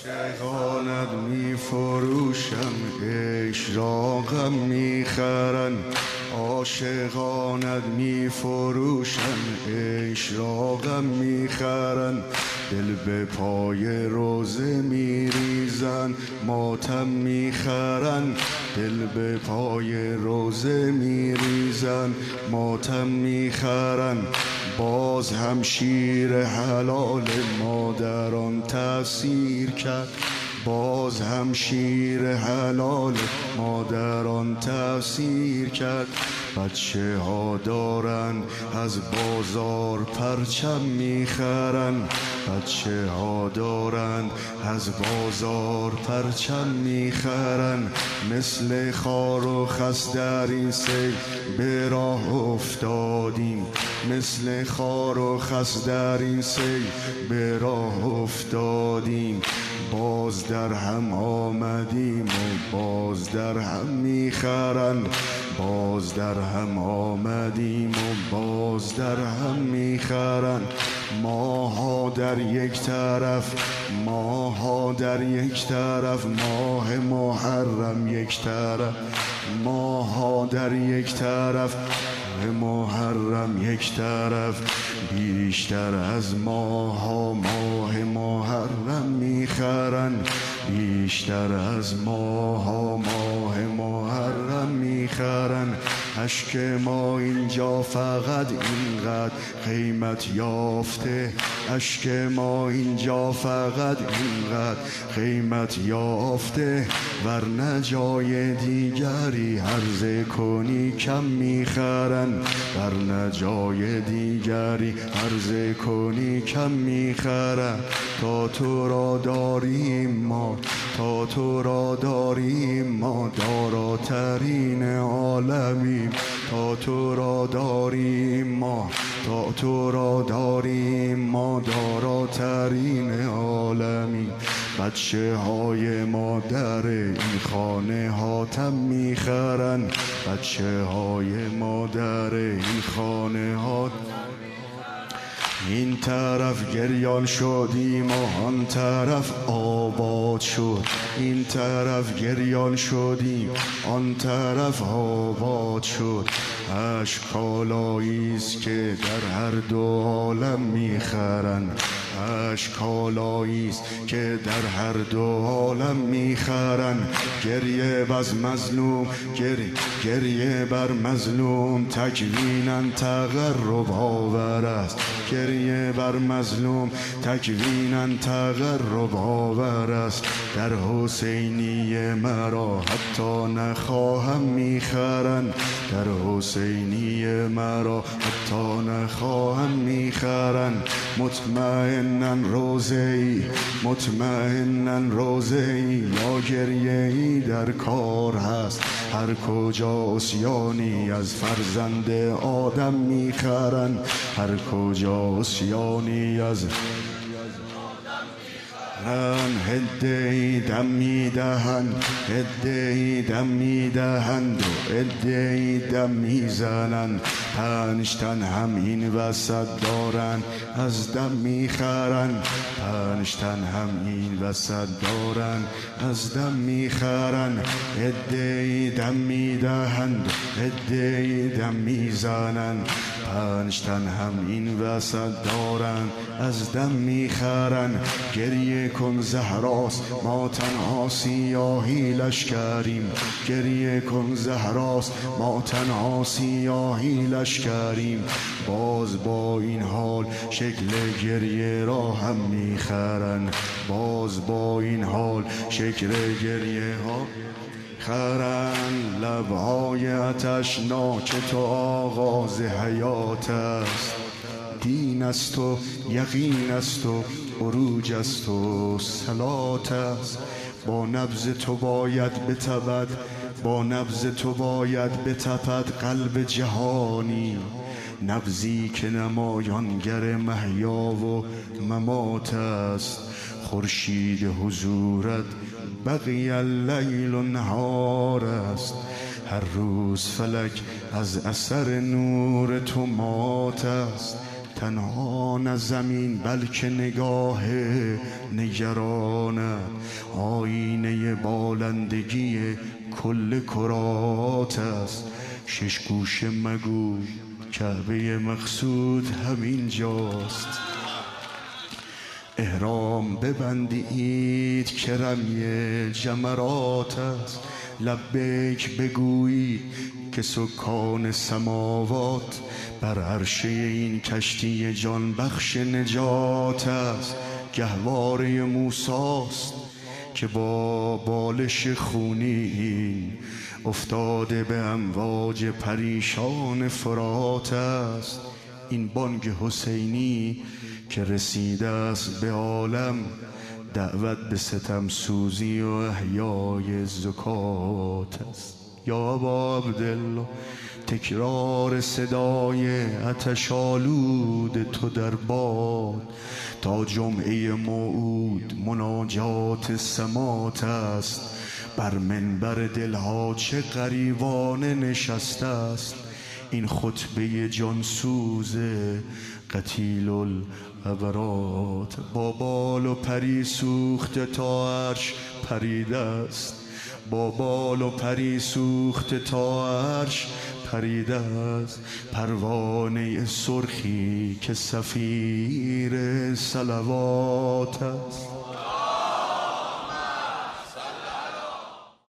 عاشقانت می فروشم، اشراقم می خرن. عاشقانت می فروشم، اشراقم می خرن. دل به پای روزه می ریزن، ماتم می خرن. دل به پای روزه می ریزن، ماتم می خرن. باز هم شیر حلال مادران تأثیر کرد، باز هم شیر حلال مادران تأثیر کرد. بچه ها دارند از بازار پرچم میخرن، بچه ها دارند از بازار پرچم میخرن. مثل خار و خس در این سیل به راه افتادیم، مثل خار و خس در این سیل به راه افتادیم. باز در هم آمدیم و باز در هم میخرن، باز در هم آمدیم و باز در هم میخرن. ماها در یک طرف، ماها در یک طرف، ماه محرم یک طرف، ماها در یک طرف، محرم یک طرف. بیشتر از ماها ماه محرم میخرن، بیشتر از ماها ماه محرم میخرن. اشک ما اینجا فقط اینقدر قیمت یافته، اشک ما اینجا فقط اینقدر قیمت یافته. ورنه جای دیگری عرضه کنی کم میخرن، ورنه جای دیگری عرضه کنی کم میخرن. تا تو را داریم ما، تا تو را داریم ما، داراترین عالمیم. تا تو را داریم ما، تا تو را داریم ما، داراترین عالمیم. بچه های ما در این خانه حاتم میخرن، بچه های ما در این خانه ها. این طرف گریان شدیم و آن طرف آباد شد، این طرف گریان شدیم آن طرف آباد شد. اشک کالاییست که در هر دو عالم میخرن، اشک کالاییست که در هر دو عالم میخرن. گریه بر مظلوم، گریه بر مظلوم تکویناً تقرب آور است، گریه بر مظلوم تکویناً تقرب آور است. در حسینی مرا حتی نخواهم میخرن، در حسینی مرا حتی نخواهم میخرن. مطمئناً روزه‌ای، مطمئناً روزه‌ای یا گریه‌ای در کار هست. هر کجا عصیانی از فرزند آدم میخرن، هر کجا عصیانی از عده‌ای دم میدهند، عده‌ای دم میدهند و عده‌ای دم میزنند. پنج تن هم این وسط دارن از دم میخرن، پنج تن هم این وسط دارن از دم میخرن. عده‌ای دم میدهند، عده‌ای دم میزنند. پنج تن هم این وسط دارن از دم میخرن. گریه کن زهراست ما تنها سیاهی لشکریم، گریه کن زهراست ما تنها سیاهی لشکریم. باز با این حال شکل گریه را هم میخرن، باز با این حال شکل گریه ها خرن. لبهای آتشناک تو آغاز حیات است، دین است و یقین است و عروج است و صلات است. با نبض تو باید بتپد، با نبض تو باید بتپد قلب جهانی. نبضی که نمایانگر محیا و ممات است. خورشید حضورت بقی اللیل و نهار است. هر روز فلک از اثر نور تو مات است. تنها نه زمین بلکه نگاه نگرانت آینه بالندگی کل کرات است. شش گوشه مگو کعبه مقصود همین جاست. احرام ببندید که رمی جمرات است. لبیک بگویی که سکان سماوات بر عرشه این کشتی جان بخش نجات است. گهواره موساست که با بالش خونین افتاده به امواج پریشان فرات است. این بانگ حسینی که رسیده است به عالم دعوت به ستم سوزی و احیای زکات است. یا ابا عبدالله تکرار صدای آتش‌آلود تو در باد تا جمعه موعود مناجات سمات است. بر منبر دلها چه غریوانه نشسته است این خطبه جانسوز قتیل العبرات. با بال و پری سوخته تا عرش پریده است. با بال و پری سوخته تا عرش پریده است. پروانه سرخی که سفیر صلوات است.